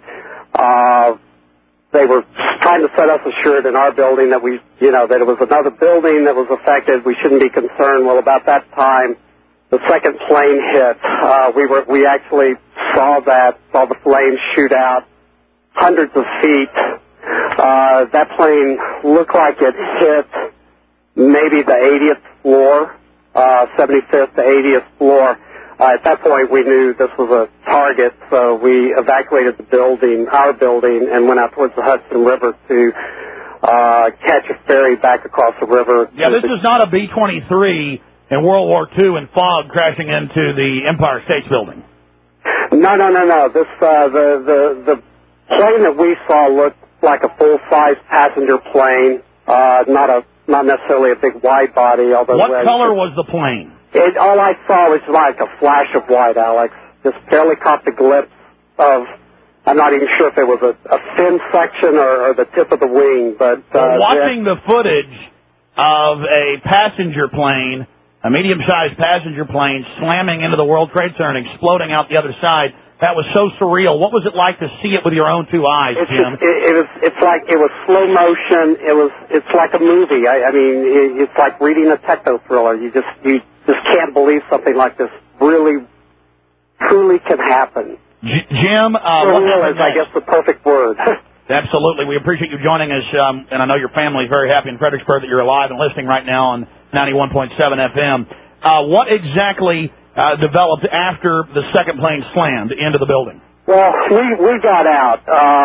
they were trying to set us assured in our building that that it was another building that was affected. We shouldn't be concerned. Well, about that time, the second plane hit. We actually saw the flames shoot out hundreds of feet. That plane looked like it hit maybe the 80th floor, 75th to 80th floor. At that point, we knew this was a target, so we evacuated our building, and went out towards the Hudson River to catch a ferry back across the river. Yeah, this is not a B-23 in World War II in fog crashing into the Empire State Building. No. This the plane that we saw looked like a full-size passenger plane, not necessarily a big wide body. Although what color was the plane? All I saw was like a flash of white, Alex. Just barely caught the glimpse of. I'm not even sure if it was a fin section or the tip of the wing, but watching the footage of a passenger plane, a medium-sized passenger plane, slamming into the World Trade Center and exploding out the other side. That was so surreal. What was it like to see it with your own two eyes, Jim? It's like it was slow motion. It's like a movie. I mean, it's like reading a techno thriller. You just can't believe something like this really, truly can happen. Jim, surreal is, I guess, the perfect word. Absolutely. We appreciate you joining us, and I know your family is very happy in Fredericksburg that you're alive and listening right now on 91.7 FM. What exactly developed after the second plane slammed into the building? Well, we got out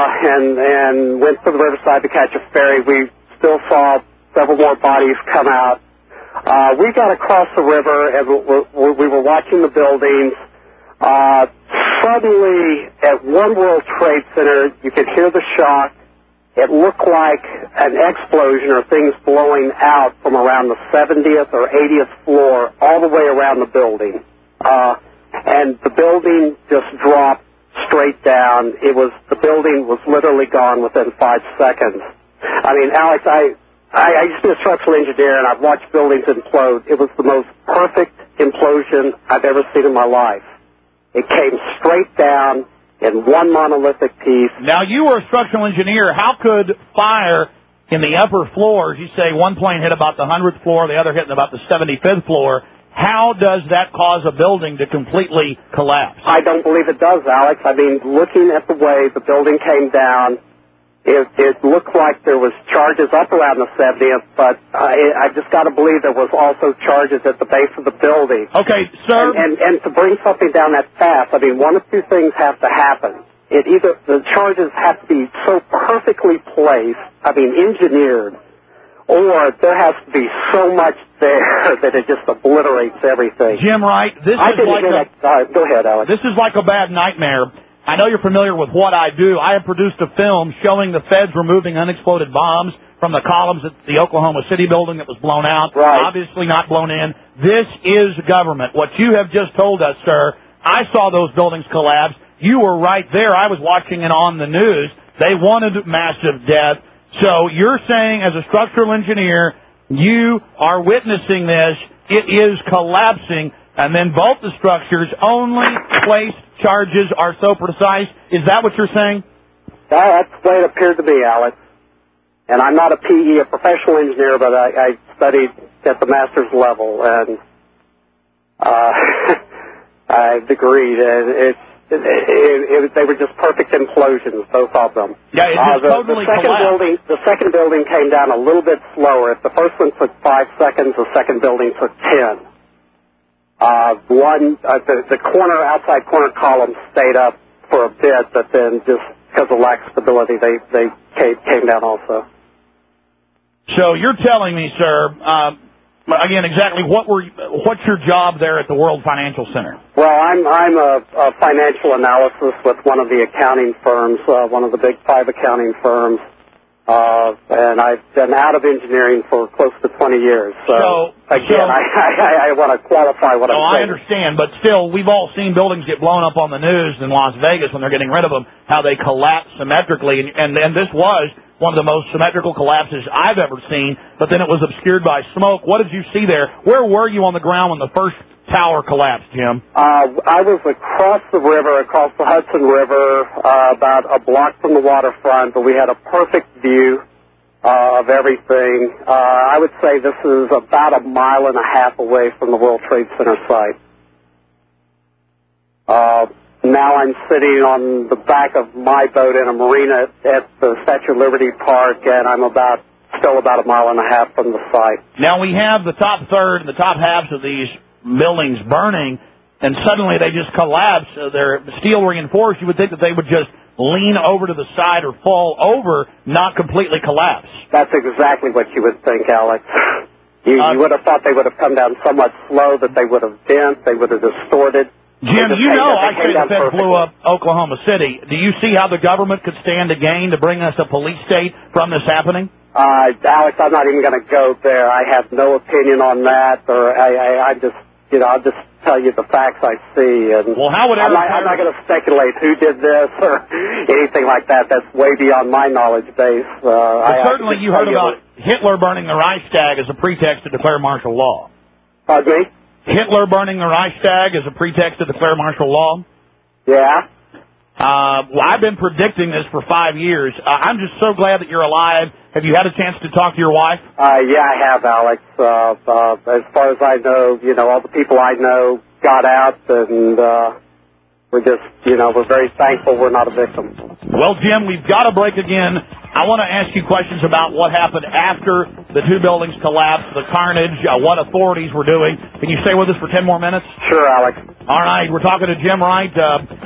and went to the riverside to catch a ferry. We still saw several more bodies come out. We got across the river and we were watching the buildings. Suddenly, at One World Trade Center, you could hear the shock. It looked like an explosion or things blowing out from around the 70th or 80th floor all the way around the building. And the building just dropped straight down. The building was literally gone within 5 seconds. I mean, Alex, I used to be a structural engineer, and I've watched buildings implode. It was the most perfect implosion I've ever seen in my life. It came straight down in one monolithic piece. Now, you were a structural engineer. How could fire in the upper floors, you say one plane hit about the 100th floor, the other hit about the 75th floor, how does that cause a building to completely collapse? I don't believe it does, Alex. I mean, looking at the way the building came down, it looked like there was charges up around the 70th, but I just got to believe there was also charges at the base of the building. Okay, sir. And to bring something down that fast, I mean, one of two things have to happen. Either the charges have to be so perfectly placed, I mean, engineered, or there has to be so much there that it just obliterates everything. Jim Wright, go ahead, Alex. This is like a bad nightmare. I know you're familiar with what I do. I have produced a film showing the feds removing unexploded bombs from the columns at the Oklahoma City building that was blown out, obviously not blown in. This is government. What you have just told us, sir, I saw those buildings collapse. You were right there. I was watching it on the news. They wanted massive death. So you're saying, as a structural engineer, you are witnessing this. It is collapsing, and then both the structures only placed charges are so precise. Is that what you're saying? That's the way it appeared to me, Alex. And I'm not a PE, a professional engineer, but I studied at the master's level, and I degreed. And they were just perfect implosions, both of them. Yeah, it just totally collapsed. The second building came down a little bit slower. If the first one took 5 seconds, the second building took 10. The outside corner column stayed up for a bit, but then just because of lack of stability, they came down also. So you're telling me, sir, again, exactly what's your job there at the World Financial Center? Well, I'm a financial analysis with one of the accounting firms, one of the big 5 accounting firms, and I've been out of engineering for close to 20 years. So again, I want to qualify what I'm saying. I understand, but still, we've all seen buildings get blown up on the news in Las Vegas when they're getting rid of them, how they collapse symmetrically, and this was one of the most symmetrical collapses I've ever seen, but then it was obscured by smoke. What did you see there? Where were you on the ground when the first tower collapsed, Jim? I was across the river, across the Hudson River, about a block from the waterfront, but we had a perfect view of everything. I would say this is about 1.5 miles away from the World Trade Center site. Now I'm sitting on the back of my boat in a marina at the Statue of Liberty Park, and I'm still about 1.5 miles from the site. Now we have the top third and the top halves of these buildings burning, and suddenly they just collapse. They're steel reinforced. You would think that they would just lean over to the side or fall over, not completely collapse. That's exactly what you would think, Alex. You would have thought they would have come down so much slow that they would have bent, they would have distorted. Jim, you know I say the Fed blew up Oklahoma City. Do you see how the government could stand to gain to bring us a police state from this happening? Alex, I'm not even going to go there. I have no opinion on that, or I just, I'll just tell you the facts I see. And well, how would I'm not going to speculate who did this or anything like that. That's way beyond my knowledge base. Certainly you heard about Hitler burning the Reichstag as a pretext to declare martial law. Pardon me? Hitler burning the Reichstag as a pretext to declare martial law? Yeah. Well, I've been predicting this for 5 years. I'm just so glad that you're alive. Have you had a chance to talk to your wife? Yeah, I have, Alex. As far as I know, all the people I know got out, and we're just, we're very thankful we're not a victim. Well, Jim, we've got to break again. I want to ask you questions about what happened after the 2 buildings collapsed, the carnage, what authorities were doing. Can you stay with us for 10 more minutes? Sure, Alex. All right, we're talking to Jim Wright.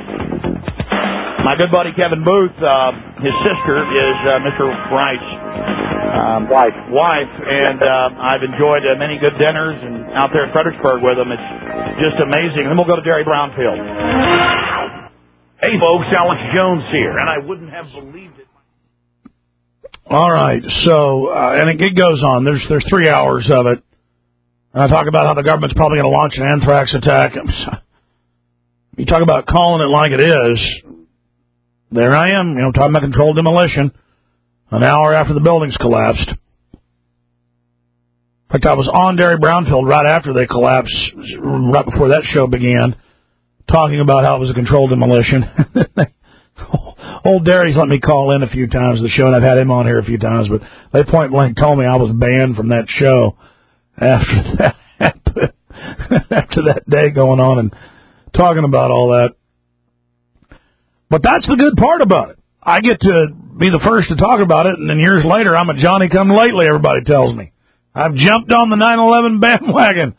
My good buddy Kevin Booth, his sister is Mr. Wright's wife, and I've enjoyed many good dinners and out there in Fredericksburg with him. It's just amazing. And then we'll go to Jerry Brownfield. Hey, folks, Alex Jones here, and I wouldn't have believed it. All right, so, and it goes on. There's 3 hours of it. And I talk about how the government's probably going to launch an anthrax attack. You talk about calling it like it is. There I am, talking about controlled demolition an hour after the buildings collapsed. In fact, I was on Jerry Brownfield right after they collapsed, right before that show began, talking about how it was a controlled demolition. Old Derry's let me call in a few times to the show, and I've had him on here a few times, but they point blank told me I was banned from that show after that happened, after that day going on and talking about all that. But that's the good part about it. I get to be the first to talk about it, and then years later, I'm a Johnny-come-lately, everybody tells me. I've jumped on the 9/11 bandwagon.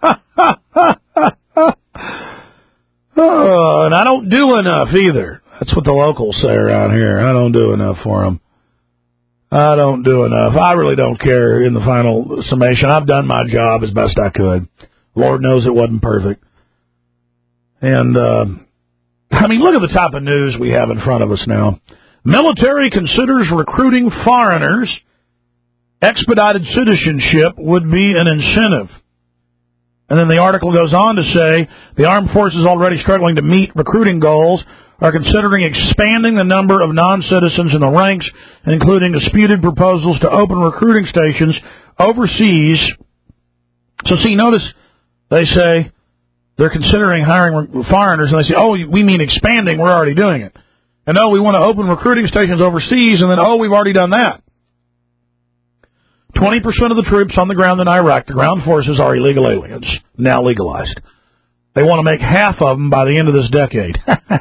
Oh, and I don't do enough either. That's what the locals say around here. I don't do enough for them. I don't do enough. I really don't care in the final summation. I've done my job as best I could. Lord knows it wasn't perfect. And, I mean, look at the type of news we have in front of us now. Military considers recruiting foreigners. Expedited citizenship would be an incentive. And then the article goes on to say, the armed forces already struggling to meet recruiting goals are considering expanding the number of non-citizens in the ranks, including disputed proposals to open recruiting stations overseas. So see, notice they say they're considering hiring foreigners, and they say, oh, we mean expanding, we're already doing it. And oh, we want to open recruiting stations overseas, and then, oh, we've already done that. 20% of the troops on the ground in Iraq, the ground forces, are illegal aliens, now legalized. They want to make half of them by the end of this decade.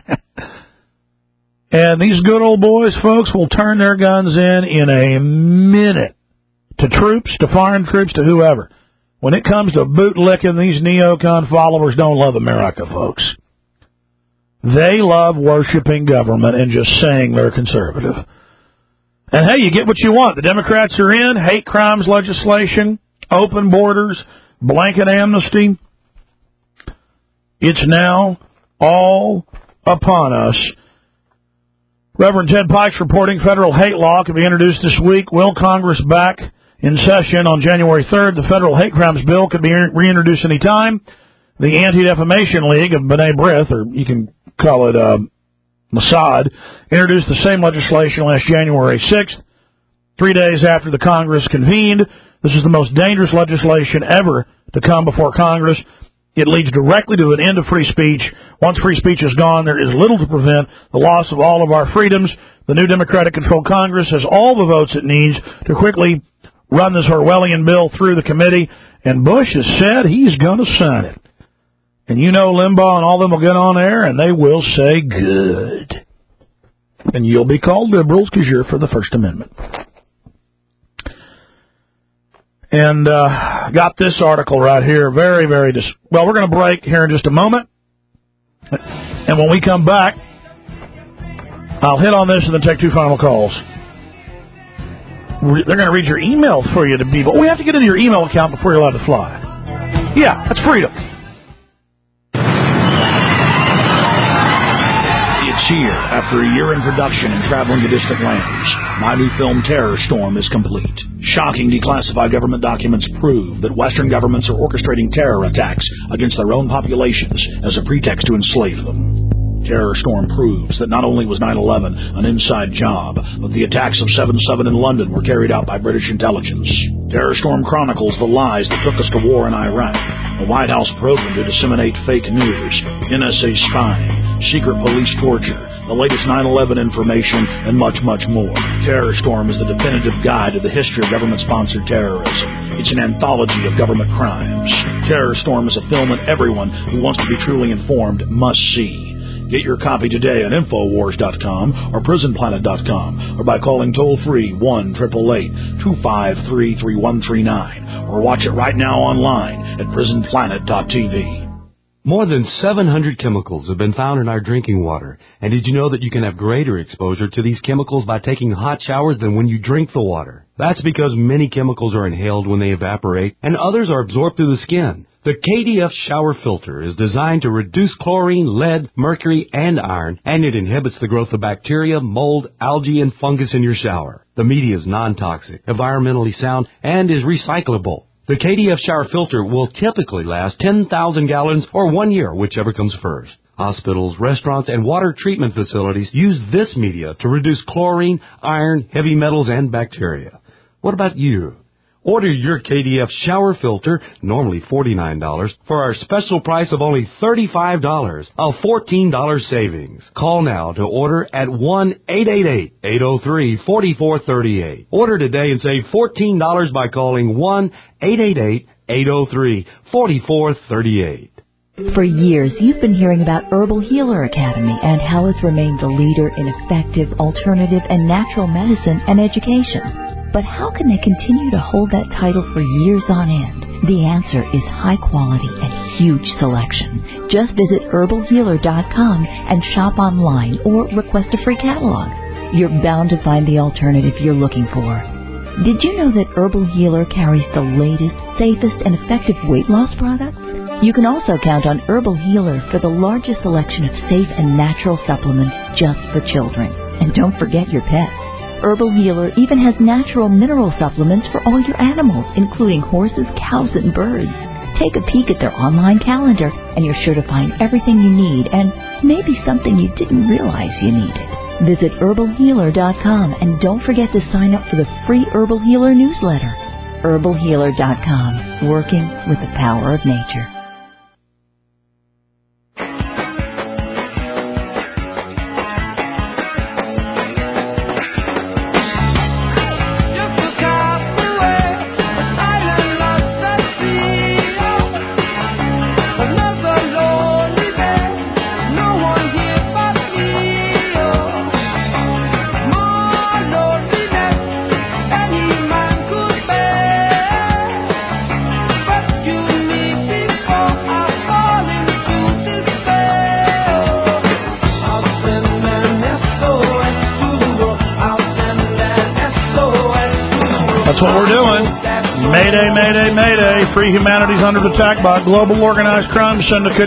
And these good old boys, folks, will turn their guns in a minute to troops, to foreign troops, to whoever. When it comes to bootlicking, these neocon followers don't love America, folks. They love worshiping government and just saying they're conservative. And, hey, you get what you want. The Democrats are in, hate crimes legislation, open borders, blanket amnesty. It's now all upon us. Reverend Ted Pike's reporting federal hate law could be introduced this week. Will Congress back in session on January 3rd? The federal hate crimes bill could be reintroduced any time. The Anti-Defamation League of B'nai B'rith, or you can call it Mossad, introduced the same legislation last January 6th, 3 days after the Congress convened. This is the most dangerous legislation ever to come before Congress. It leads directly to an end of free speech. Once free speech is gone, there is little to prevent the loss of all of our freedoms. The new Democratic-controlled Congress has all the votes it needs to quickly run this Orwellian bill through the committee, and Bush has said he's going to sign it. And you know Limbaugh and all of them will get on air, and they will say, good. And you'll be called liberals because you're for the First Amendment. And got this article right here. Very, very... Well, we're going to break here in just a moment. And when we come back, I'll hit on this and then take two final calls. They're going to read your email for you to be... But we have to get into your email account before you're allowed to fly. Yeah, that's freedom. It's here. After a year in production and traveling to distant lands, my new film Terror Storm is complete. Shocking declassified government documents prove that Western governments are orchestrating terror attacks against their own populations as a pretext to enslave them. Terror Storm proves that not only was 9/11 an inside job, but the attacks of 7/7 in London were carried out by British intelligence. Terror Storm chronicles the lies that took us to war in Iraq, the White House program to disseminate fake news, NSA spying, secret police torture, the latest 9/11 information, and much, much more. Terror Storm is the definitive guide to the history of government-sponsored terrorism. It's an anthology of government crimes. Terror Storm is a film that everyone who wants to be truly informed must see. Get your copy today at Infowars.com or PrisonPlanet.com or by calling toll-free 1-888-253-3139 or watch it right now online at PrisonPlanet.tv. More than 700 chemicals have been found in our drinking water. And did you know that you can have greater exposure to these chemicals by taking hot showers than when you drink the water? That's because many chemicals are inhaled when they evaporate and others are absorbed through the skin. The KDF shower filter is designed to reduce chlorine, lead, mercury, and iron, and it inhibits the growth of bacteria, mold, algae, and fungus in your shower. The media is non-toxic, environmentally sound, and is recyclable. The KDF shower filter will typically last 10,000 gallons or 1 year, whichever comes first. Hospitals, restaurants, and water treatment facilities use this media to reduce chlorine, iron, heavy metals, and bacteria. What about you? Order your KDF shower filter, normally $49, for our special price of only $35, a $14 savings. Call now to order at 1-888-803-4438. Order today and save $14 by calling 1-888-803-4438. For years, you've been hearing about Herbal Healer Academy and how it's remained the leader in effective, alternative, and natural medicine and education. But how can they continue to hold that title for years on end? The answer is high quality and huge selection. Just visit herbalhealer.com and shop online or request a free catalog. You're bound to find the alternative you're looking for. Did you know that Herbal Healer carries the latest, safest, and effective weight loss products? You can also count on Herbal Healer for the largest selection of safe and natural supplements just for children. And don't forget your pets. Herbal Healer even has natural mineral supplements for all your animals, including horses, cows, and birds. Take a peek at their online calendar, and you're sure to find everything you need and maybe something you didn't realize you needed. Visit herbalhealer.com and don't forget to sign up for the free Herbal Healer newsletter. herbalhealer.com, working with the power of nature. That's what we're doing. Mayday, mayday, mayday. Free humanity's under attack by a global organized crime syndicate.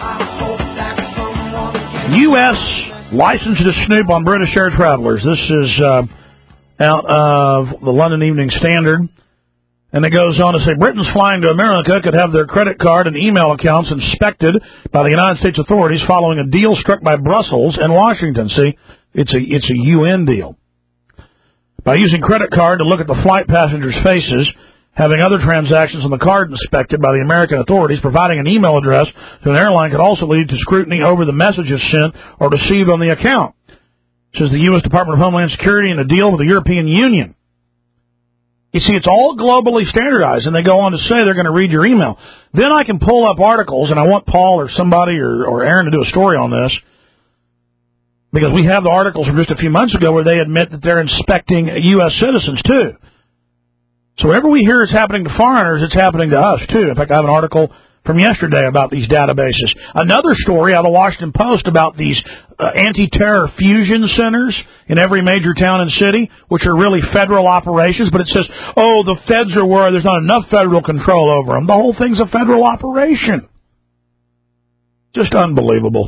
U.S. licensed to snoop on British air travelers. This is out of the London Evening Standard. And it goes on to say Britons flying to America could have their credit card and email accounts inspected by the United States authorities following a deal struck by Brussels and Washington. See, it's a UN deal. By using credit card to look at the flight passengers' faces, having other transactions on the card inspected by the American authorities, providing an email address to an airline could also lead to scrutiny over the messages sent or received on the account, says the U.S. Department of Homeland Security in a deal with the European Union. You see, it's all globally standardized, and they go on to say they're going to read your email. Then I can pull up articles, and I want Paul or somebody or Aaron to do a story on this, because we have the articles from just a few months ago where they admit that they're inspecting U.S. citizens, too. So whenever we hear it's happening to foreigners, it's happening to us, too. In fact, I have an article from yesterday about these databases. Another story out of the Washington Post about these anti-terror fusion centers in every major town and city, which are really federal operations, but it says, oh, the feds are worried there's not enough federal control over them. The whole thing's a federal operation. Just unbelievable.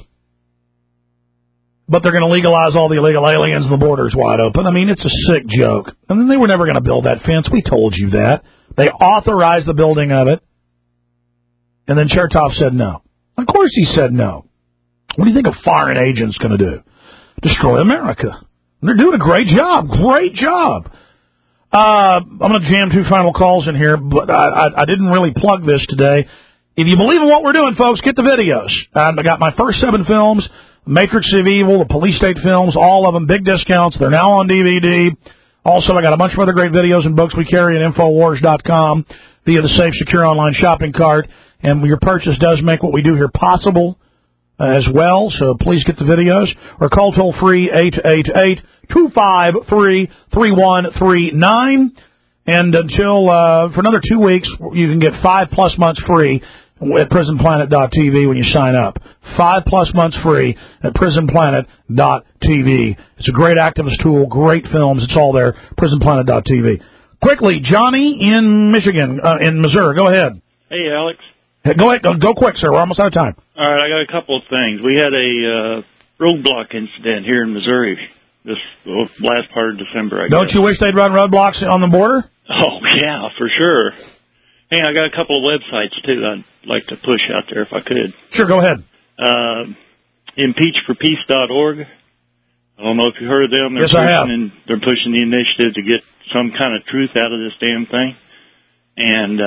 But they're going to legalize all the illegal aliens and the border's wide open. I mean, it's a sick joke. And then they were never going to build that fence. We told you that. They authorized the building of it. And then Chertoff said no. Of course he said no. What do you think a foreign agent's going to do? Destroy America. And they're doing a great job. Great job. I'm going to jam 2 final calls in here, but I didn't really plug this today. If you believe in what we're doing, folks, get the videos. I got my first 7 films, Matrix of Evil, the Police State films, all of them, big discounts. They're now on DVD. Also, I got a bunch of other great videos and books we carry at Infowars.com via the safe, secure online shopping cart. And your purchase does make what we do here possible as well. So please get the videos or call toll-free 888-253-3139. And until for another 2 weeks, you can get 5+ months free at PrisonPlanet.tv when you sign up. 5+ months free at PrisonPlanet.tv. It's a great activist tool, great films. It's all there. PrisonPlanet.tv. Quickly, Johnny in Michigan, in Missouri. Go ahead. Hey, Alex. Go ahead. Go quick, sir. We're almost out of time. All right, I got a couple of things. We had a roadblock incident here in Missouri this last part of December, I guess. Don't you wish they'd run roadblocks on the border? Oh, yeah, for sure. Hey, I got a couple of websites, too, I'd like to push out there if I could. Sure, go ahead. Impeachforpeace.org. I don't know if you heard of them. Yes, I have. They're pushing the initiative to get some kind of truth out of this damn thing. And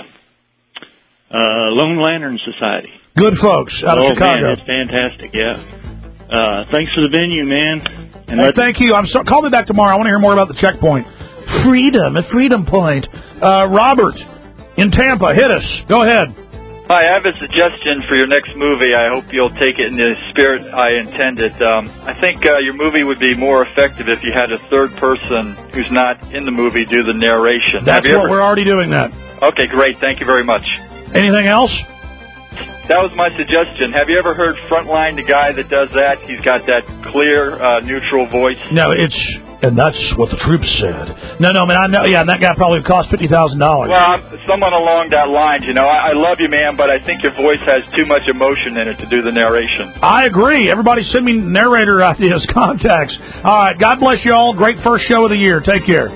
Lone Lantern Society. Good folks out of Chicago. Man, it's fantastic, yeah. Thanks for the venue, man. And hey, thank you. Call me back tomorrow. I want to hear more about the checkpoint. Freedom, a freedom point. Robert in Tampa, hit us. Go ahead. Hi, I have a suggestion for your next movie. I hope you'll take it in the spirit I intended. I think your movie would be more effective if you had a third person who's not in the movie do the narration. That's what we're already doing that. Okay, great. Thank you very much. Anything else? That was my suggestion. Have you ever heard Frontline, the guy that does that? He's got that clear, neutral voice. No, and that's what the troops said. No, man, I know. Yeah, and that guy probably cost $50,000. Well, someone along that line, you know. I love you, man, but I think your voice has too much emotion in it to do the narration. I agree. Everybody send me narrator ideas, contacts. All right, God bless you all. Great first show of the year. Take care.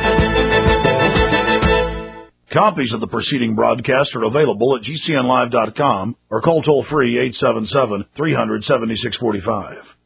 Copies of the preceding broadcast are available at GCNlive.com or call toll-free 877-300-7645.